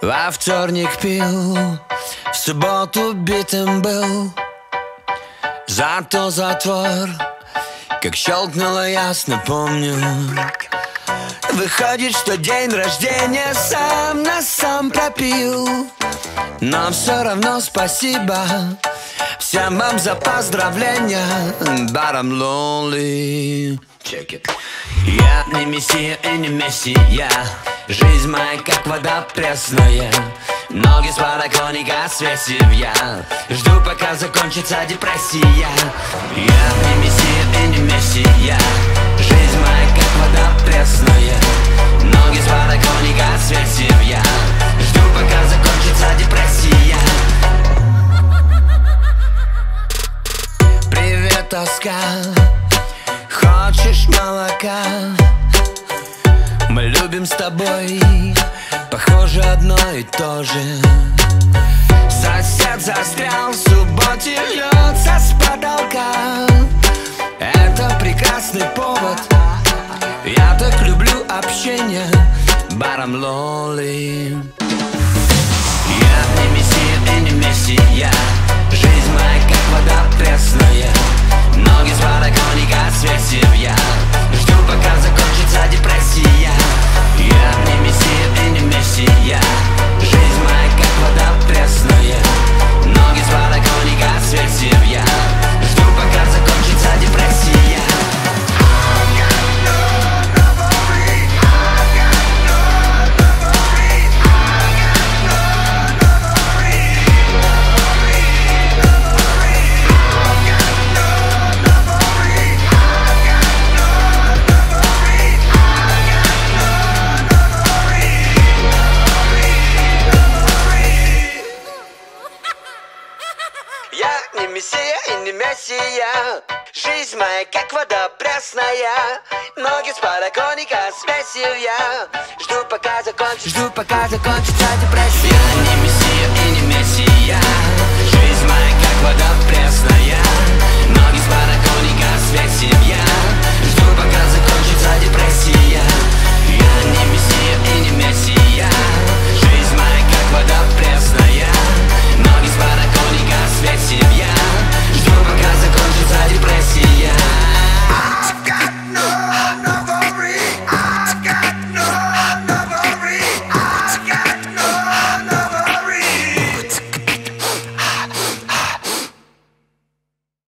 Во вторник пил, в субботу битым был. Зато затвор, как щелкнуло, ясно помню. Выходит, что день рождения сам на сам пропил. Но все равно спасибо всем вам за поздравления. But I'm lonely. Check it. Я не мессия и не мессия. Жизнь моя как вода пресная. Ноги с подоконника свесив я. Жду, пока закончится депрессия. Я не мессия и не мессия. Жизнь моя как вода пресная. Ноги с подоконника свесив я. Жду, пока закончится депрессия. Привет, тоска. Хочешь молока? Мы любим с тобой, похоже, одно и то же. Сосед застрял, в субботе льется с потолка. Это прекрасный повод. Я так люблю общение. But I'm lonely. Я не мессия и не мессия. Жизнь моя как вода пресная. Ноги с подоконника свесив я. Жду, пока закончится депрессия. Я не мессия и не мессия. Жизнь моя как вода пресная. Ноги с подоконника свесив я. Жду, пока закончится депрессия. Я не мессия и не мессия. Жизнь моя как вода пресная. Ноги с подоконника свесив я. Жду, пока закончится депрессия.